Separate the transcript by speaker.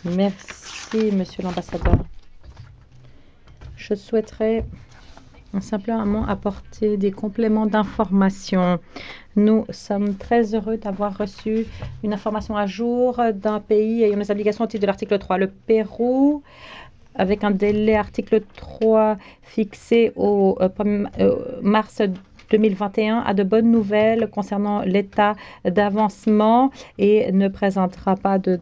Speaker 1: Merci, monsieur l'ambassadeur. Je souhaiterais simplement apporter des compléments d'information. Nous sommes très heureux d'avoir reçu une information à jour d'un pays ayant des obligations au titre de l'article 3. Le Pérou, avec un délai article 3 fixé au mars 2021, a de bonnes nouvelles concernant l'état d'avancement et ne présentera pas de